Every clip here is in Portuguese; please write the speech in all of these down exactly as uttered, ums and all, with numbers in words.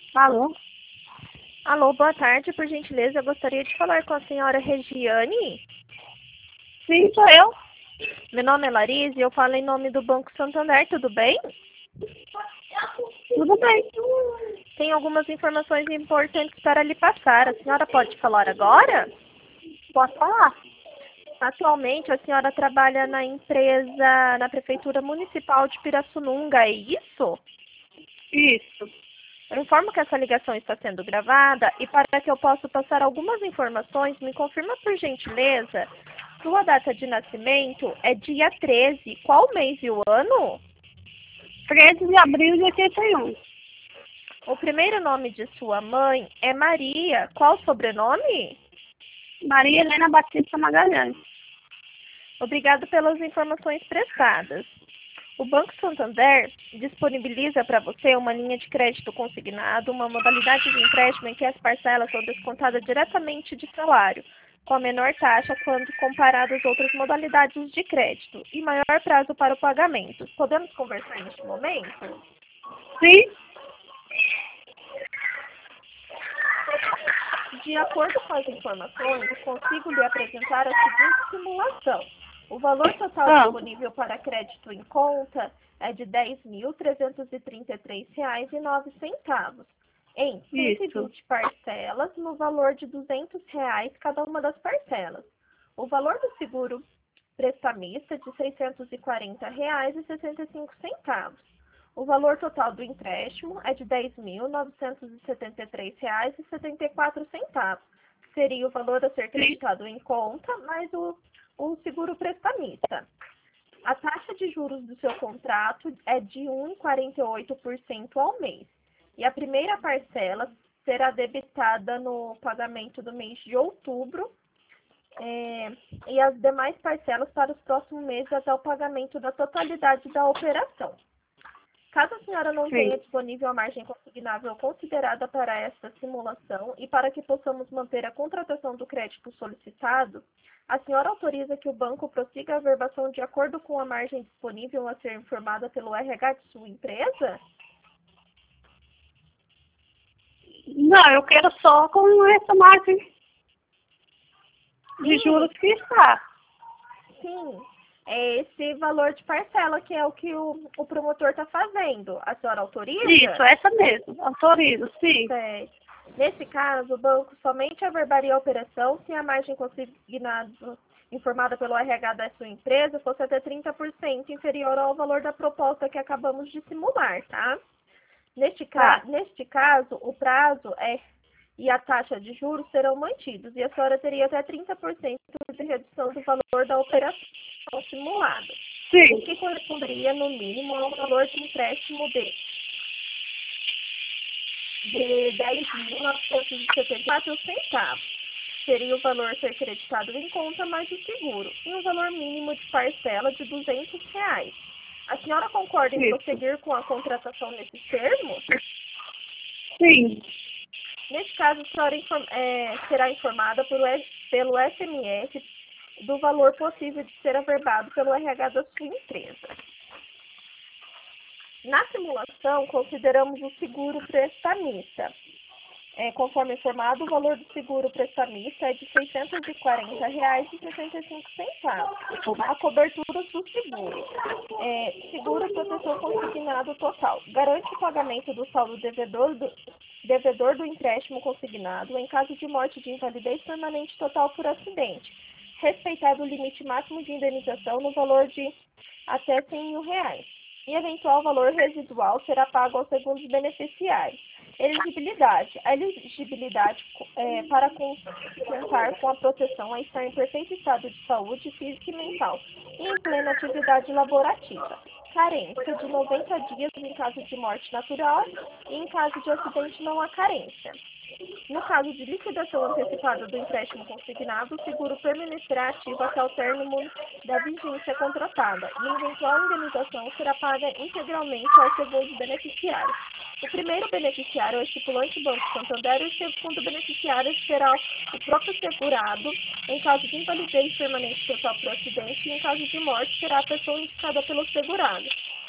Alô? Alô, boa tarde. Por gentileza, eu gostaria de falar com a senhora Regiane. Sim, sou eu. Meu nome é Larissa e eu falo em nome do Banco Santander, tudo bem? Tudo bem. Tenho algumas informações importantes para lhe passar. A senhora pode falar agora? Posso falar? Atualmente, a senhora trabalha na empresa, na Prefeitura Municipal de Pirassununga, é isso? Isso. Eu informo que essa ligação está sendo gravada e para que eu possa passar algumas informações, me confirma por gentileza, sua data de nascimento é dia treze. Qual mês e o ano? treze de abril de oitenta e um. O primeiro nome de sua mãe é Maria. Qual o sobrenome? Maria Helena Batista Magalhães. Obrigado pelas informações prestadas. O Banco Santander disponibiliza para você uma linha de crédito consignado, uma modalidade de empréstimo em que as parcelas são descontadas diretamente de salário, com a menor taxa quando comparado às outras modalidades de crédito, e maior prazo para o pagamento. Podemos conversar neste momento? Sim? De acordo com as informações, eu consigo lhe apresentar a seguinte simulação. O valor total Ah. disponível para crédito em conta é de dez mil trezentos e trinta e três reais e nove centavos, em cento e vinte Isso. parcelas no valor de duzentos reais cada uma das parcelas. O valor do seguro prestamista é de seiscentos e quarenta reais e sessenta e cinco centavos. O valor total do empréstimo é de dez mil novecentos e setenta e três reais e setenta e quatro centavos. Seria o valor a ser creditado em conta, mais o, o seguro prestamista. A taxa de juros do seu contrato é de um vírgula quarenta e oito por cento ao mês. E a primeira parcela será debitada no pagamento do mês de outubro, é, e as demais parcelas para os próximos meses até o pagamento da totalidade da operação. Caso a senhora não Sim. tenha disponível a margem consignável considerada para esta simulação e para que possamos manter a contratação do crédito solicitado, a senhora autoriza que o banco prossiga a verbação de acordo com a margem disponível a ser informada pelo R H de sua empresa? Não, eu quero só com essa margem de Sim, juros que está. sim. É esse valor de parcela que é o que o, o promotor está fazendo. A senhora autoriza? Isso, essa mesmo. Autorizo, sim. Certo. Nesse caso, o banco somente averbaria a operação se a margem consignada informada pelo R H da sua empresa fosse até trinta por cento inferior ao valor da proposta que acabamos de simular, tá? Neste, Tá. ca... Neste caso, o prazo é... e a taxa de juros serão mantidos e a senhora teria até trinta por cento de redução do valor da operação simulada, o Sim. que corresponderia, no mínimo, ao valor de empréstimo de de dez mil novecentos e setenta e quatro centavos. Seria o valor a ser creditado em conta mais o seguro, e um valor mínimo de parcela de duzentos reais. A senhora concorda em Isso. prosseguir com a contratação nesses termos? Sim. Neste caso, a senhora inform é, será informada por, pelo S M S do valor possível de ser averbado pelo R H da sua empresa. Na simulação, consideramos o seguro prestamista. É, conforme informado, o valor do seguro prestamista é de seiscentos e quarenta reais e sessenta e cinco centavos. A cobertura do seguro. É, seguro proteção consignado total. Garante o pagamento do saldo devedor do, devedor do empréstimo consignado em caso de morte de invalidez permanente total por acidente, respeitado o limite máximo de indenização no valor de até cem mil reais. E eventual valor residual será pago aos segundos beneficiários. Elegibilidade. A elegibilidade é, para contar com a proteção a estar em perfeito estado de saúde física e mental e em plena atividade laborativa. Carência de noventa dias em caso de morte natural e em caso de acidente não há carência. No caso de liquidação antecipada do empréstimo consignado, o seguro permanecerá ativo até o término da vigência contratada e a eventual indenização será paga integralmente ao segundo beneficiário. O primeiro beneficiário é o estipulante Banco Santander e o segundo beneficiário será o próprio segurado em caso de invalidez permanente total por acidente e em caso de morte será a pessoa indicada pelo segurado.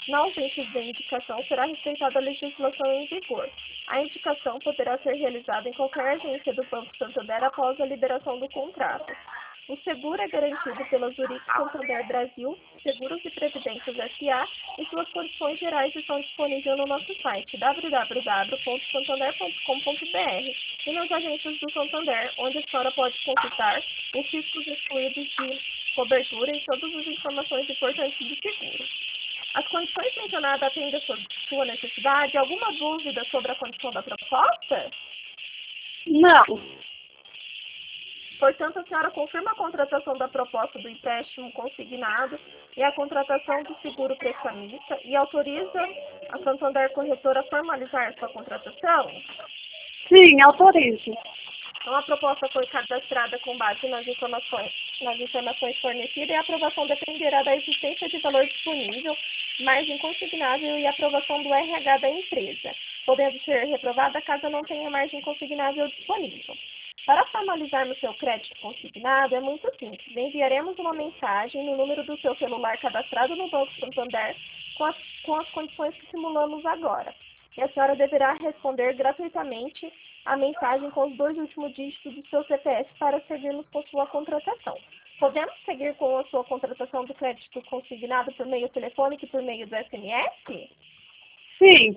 Na ausência de indicação, será respeitada a legislação em vigor. A indicação poderá ser realizada em qualquer agência do Banco Santander após a liberação do contrato. O seguro é garantido pela Zurich Santander Brasil, Seguros e Previdências S A e suas condições gerais estão disponíveis no nosso site w w w ponto santander ponto com ponto b r e nas agências do Santander, onde a senhora pode consultar os riscos excluídos de cobertura e todas as informações importantes do seguro. As condições mencionadas atendem a sua, sua necessidade? Alguma dúvida sobre a condição da proposta? Não. Portanto, a senhora confirma a contratação da proposta do empréstimo consignado e a contratação do seguro prestamista e autoriza a Santander Corretora a formalizar sua contratação? Sim, autorizo. Então, a proposta foi cadastrada com base nas informações, nas informações fornecidas e a aprovação dependerá da existência de valor disponível, margem consignável e aprovação do R H da empresa, podendo ser reprovada caso não tenha margem consignável disponível. Para formalizarmos seu crédito consignado, é muito simples. Enviaremos uma mensagem no número do seu celular cadastrado no Banco Santander com as, com as condições que simulamos agora. E a senhora deverá responder gratuitamente a mensagem com os dois últimos dígitos do seu C P F para seguirmos com sua contratação. Podemos seguir com a sua contratação do crédito consignado por meio telefônico e por meio do S M S? Sim.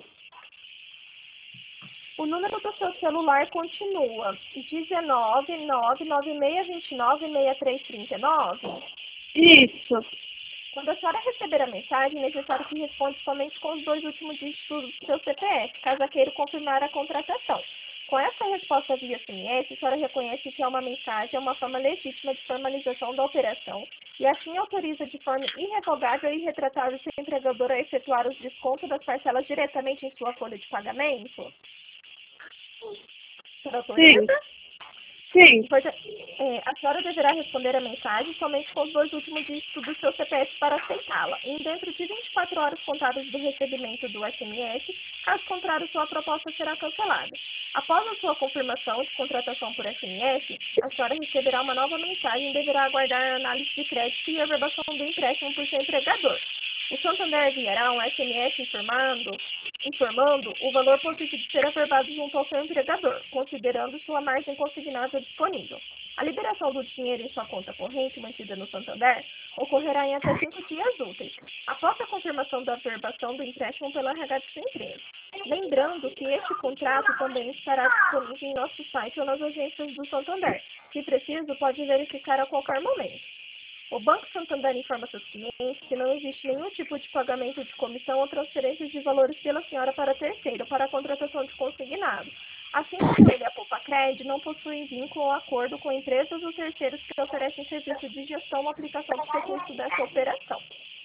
O número do seu celular continua dezenove, nove nove seis dois nove, seis três três nove? Isso. Quando a senhora receber a mensagem, é necessário que responda somente com os dois últimos dígitos do seu C P F, caso queira confirmar a contratação. Com essa resposta via S M S, a senhora reconhece que é uma mensagem, é uma forma legítima de formalização da operação e assim autoriza de forma irrevogável e irretratável seu empregador a efetuar os descontos das parcelas diretamente em sua folha de pagamento? Sim. Sim. É, a senhora deverá responder a mensagem somente com os dois últimos dígitos do seu C P F para aceitá-la, e dentro de vinte e quatro horas contadas do recebimento do S M S, caso contrário, sua proposta será cancelada. Após a sua confirmação de contratação por S M S, a senhora receberá uma nova mensagem e deverá aguardar a análise de crédito e a averbação do empréstimo por seu empregador. O Santander enviará um S M S informando, informando o valor possível de ser averbado junto ao seu empregador, considerando sua margem consignável disponível. A liberação do dinheiro em sua conta corrente mantida no Santander ocorrerá em até cinco dias úteis, após a confirmação da averbação do empréstimo pela R H de sua empresa. Lembrando que este contrato também estará disponível em nosso site ou nas agências do Santander. Se preciso, pode verificar a qualquer momento. O Banco Santander informa seus clientes que não existe nenhum tipo de pagamento de comissão ou transferência de valores pela senhora para terceiro para a contratação de consignado. Assim como ele, a Poupa-Cred, não possui vínculo ou acordo com empresas ou terceiros que oferecem serviço de gestão ou aplicação dos recursos dessa operação.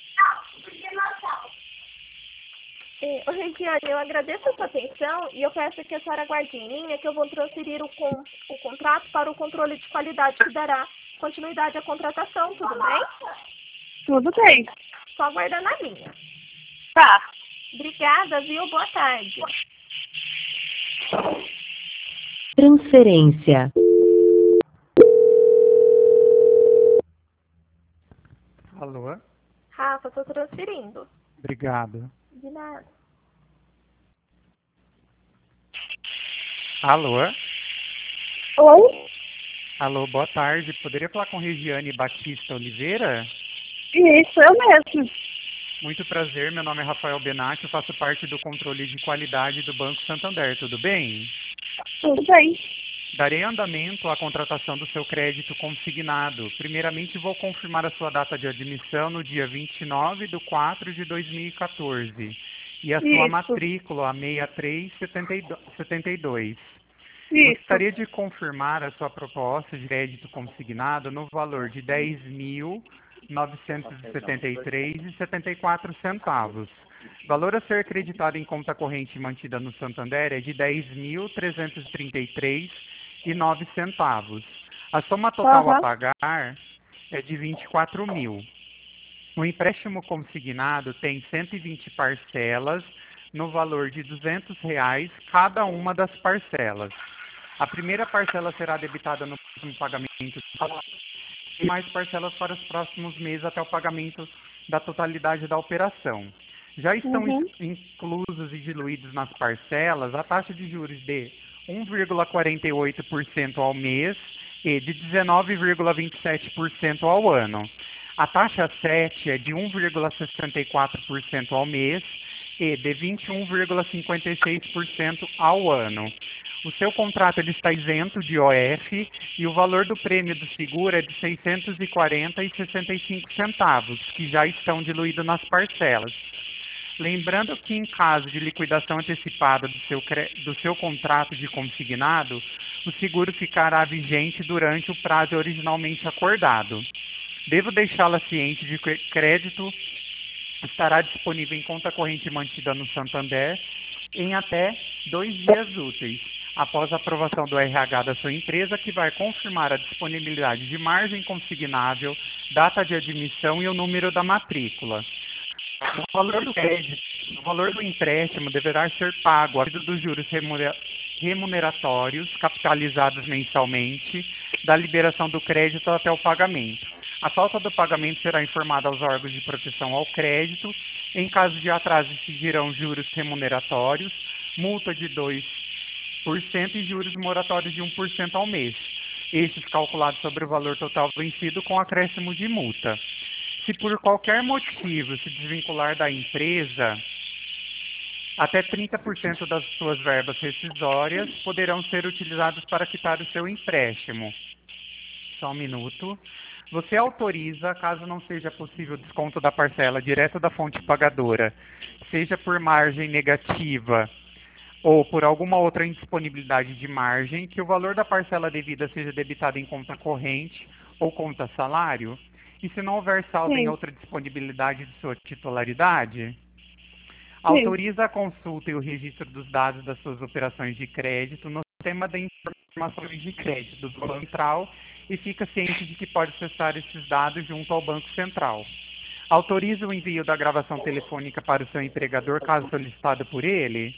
Ô, Regiane, eu agradeço a sua atenção e eu peço que a senhora aguarde em linha que eu vou transferir o, com, o contrato para o controle de qualidade que dará continuidade à contratação, tudo bem? Tudo bem. Só aguardar na linha. Tá. Obrigada, viu? Boa tarde. Transferência. Alô? Rafa, estou transferindo. Obrigado. De nada. Alô? Oi? Alô, boa tarde. Poderia falar com Regiane Batista Oliveira? Isso, eu mesmo. Muito prazer, meu nome é Rafael Benatti, eu faço parte do controle de qualidade do Banco Santander, tudo bem? Tudo bem. Darei andamento à contratação do seu crédito consignado. Primeiramente, vou confirmar a sua data de admissão no dia vinte e nove de quatro de dois mil e quatorze. E a sua Isso. matrícula, a seis três sete dois. Isso. Gostaria de confirmar a sua proposta de crédito consignado no valor de dez mil novecentos e setenta e três reais e setenta e quatro centavos. Valor a ser acreditado em conta corrente mantida no Santander é de dez mil trezentos e trinta e três reais e nove centavos. A soma total Uhum. a pagar é de vinte e quatro mil. O empréstimo consignado tem cento e vinte parcelas no valor de duzentos reais cada uma das parcelas. A primeira parcela será debitada no próximo pagamento e mais parcelas para os próximos meses até o pagamento da totalidade da operação. Já estão Uhum. in- inclusos e diluídos nas parcelas a taxa de juros de um vírgula quarenta e oito por cento ao mês e de dezenove vírgula vinte e sete por cento ao ano. A taxa sete é de um vírgula sessenta e quatro por cento ao mês e de vinte e um vírgula cinquenta e seis por cento ao ano. O seu contrato ele está isento de O F e o valor do prêmio do seguro é de seiscentos e quarenta reais e sessenta e cinco centavos, que já estão diluídos nas parcelas. Lembrando que em caso de liquidação antecipada do seu, cre- do seu contrato de consignado, o seguro ficará vigente durante o prazo originalmente acordado. Devo deixá-la ciente de que o crédito estará disponível em conta corrente mantida no Santander em até dois dias úteis, após a aprovação do R H da sua empresa, que vai confirmar a disponibilidade de margem consignável, data de admissão e o número da matrícula. O valor do crédito, o valor do empréstimo deverá ser pago a partir dos juros remune- remuneratórios capitalizados mensalmente da liberação do crédito até o pagamento. A falta do pagamento será informada aos órgãos de proteção ao crédito. Em caso de atraso, incidirão juros remuneratórios, multa de dois por cento e juros moratórios de um por cento ao mês. Estes calculados sobre o valor total vencido com acréscimo de multa. Se por qualquer motivo se desvincular da empresa, até trinta por cento das suas verbas rescisórias poderão ser utilizadas para quitar o seu empréstimo. Só um minuto. Você autoriza, caso não seja possível o desconto da parcela direto da fonte pagadora, seja por margem negativa ou por alguma outra indisponibilidade de margem, que o valor da parcela devida seja debitado em conta corrente ou conta salário? E se não houver saldo em Sim. outra disponibilidade de sua titularidade? Sim. Autoriza a consulta e o registro dos dados das suas operações de crédito no sistema de informações de crédito do Banco Central e fica ciente de que pode acessar esses dados junto ao Banco Central. Autoriza o envio da gravação telefônica para o seu empregador, caso solicitado por ele?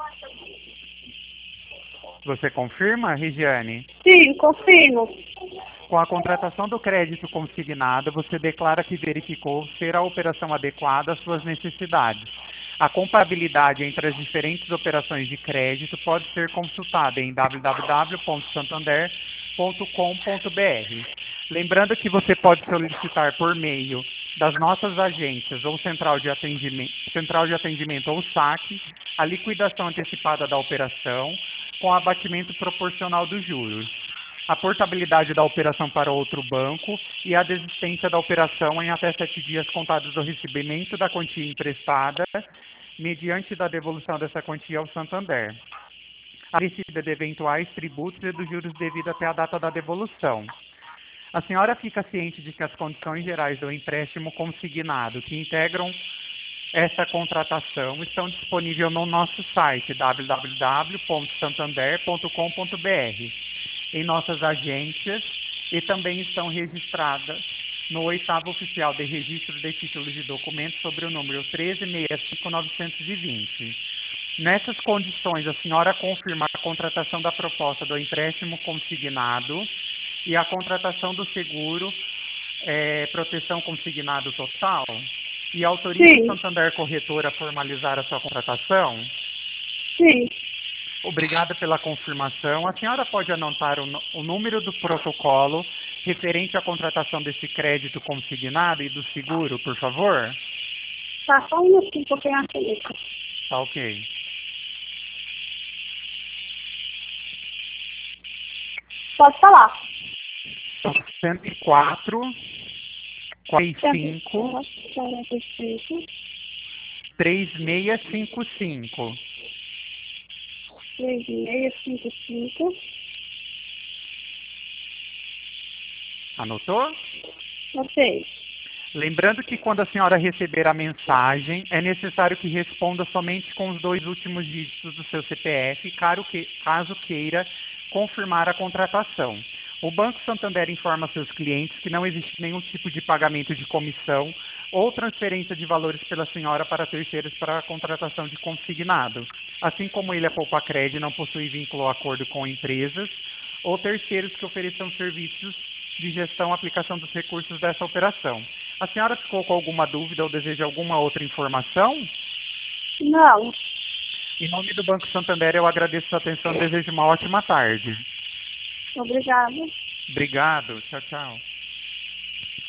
Você confirma, Regiane? Sim, confirmo. Com a contratação do crédito consignado, você declara que verificou ser a operação adequada às suas necessidades. A comparabilidade entre as diferentes operações de crédito pode ser consultada em w w w ponto santander ponto com ponto b r. Lembrando que você pode solicitar por meio das nossas agências ou central de atendimento, central de atendimento ou saque a liquidação antecipada da operação com abatimento proporcional dos juros, a portabilidade da operação para outro banco e a desistência da operação em até sete dias contados do recebimento da quantia emprestada, mediante da devolução dessa quantia ao Santander. A recebida de eventuais tributos e dos juros devido até a data da devolução. A senhora fica ciente de que as condições gerais do empréstimo consignado que integram essa contratação estão disponíveis no nosso site w w w ponto santander ponto com ponto b r, em nossas agências, e também estão registradas no oitavo oficial de registro de títulos de documentos sobre o número treze mil sessenta e cinco mil novecentos e vinte. Nessas condições, a senhora confirma a contratação da proposta do empréstimo consignado e a contratação do seguro é, proteção consignado total? E autoriza Sim. o Santander Corretora a formalizar a sua contratação? Sim. Obrigada pela confirmação. A senhora pode anotar o, no- o número do protocolo referente à contratação desse crédito consignado e do seguro, por favor? Tá só um minutinho que eu tenho a caneta. Tá ok. Pode falar. cento e quatro, quarenta e cinco, quarenta e cinco, três seis cinco cinco. três seis cinco cinco. Anotou? Ok. Lembrando que quando a senhora receber a mensagem, é necessário que responda somente com os dois últimos dígitos do seu C P F, caso que- caso queira confirmar a contratação. O Banco Santander informa seus clientes que não existe nenhum tipo de pagamento de comissão ou transferência de valores pela senhora para terceiros para a contratação de consignado. Assim como ele, a Poupacred, não possui vínculo ou acordo com empresas ou terceiros que ofereçam serviços de gestão e aplicação dos recursos dessa operação. A senhora ficou com alguma dúvida ou deseja alguma outra informação? Não. Em nome do Banco Santander, eu agradeço a sua atenção e desejo uma ótima tarde. Obrigada. Obrigado. Tchau, tchau.